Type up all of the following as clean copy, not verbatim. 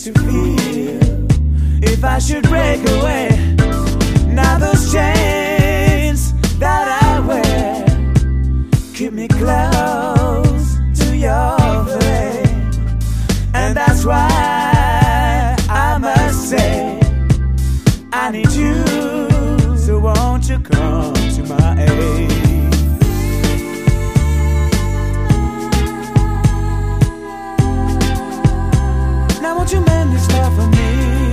to feel if I should break away. Now those chains that I wear keep me close to your flame, and that's why I must say I need you. So won't you come to my aid? Now won't you mend this love for me?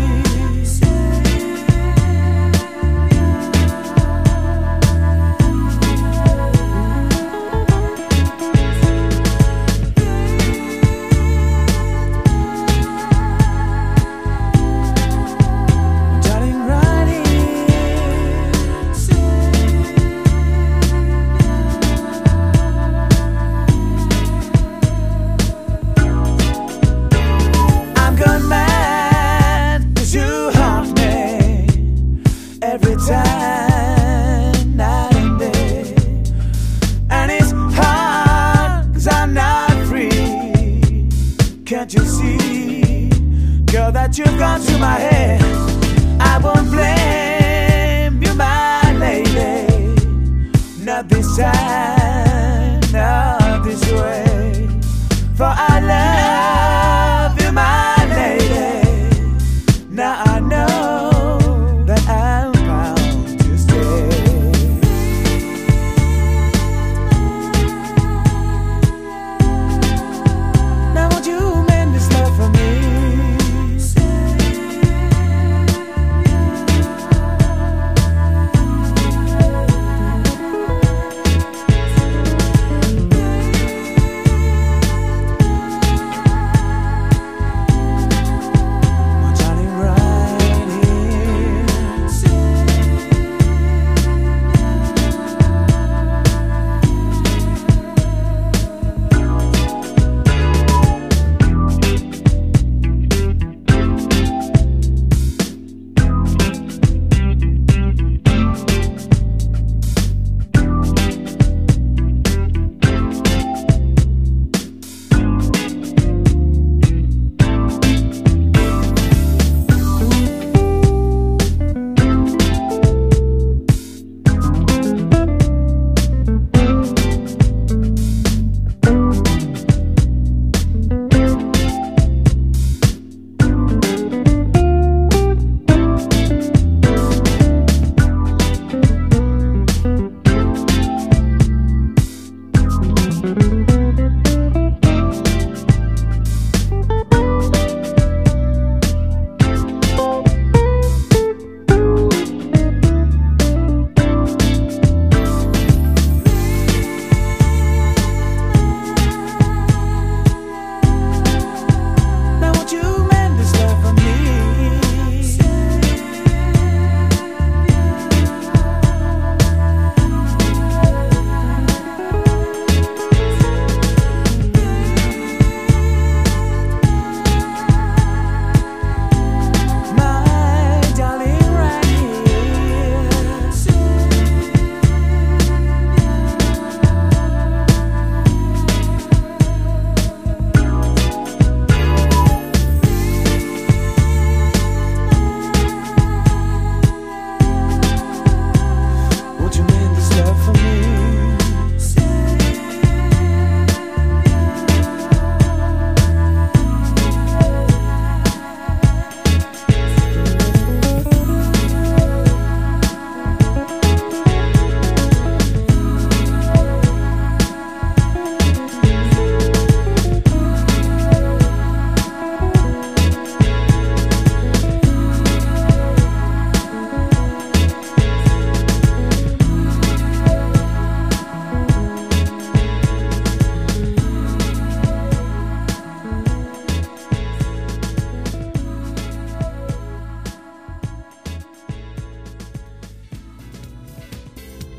Every time, night and day. And it's hard 'cause I'm not free. Can't you see, girl, that you've gone to my head? I won't blame you, my lady, not this time.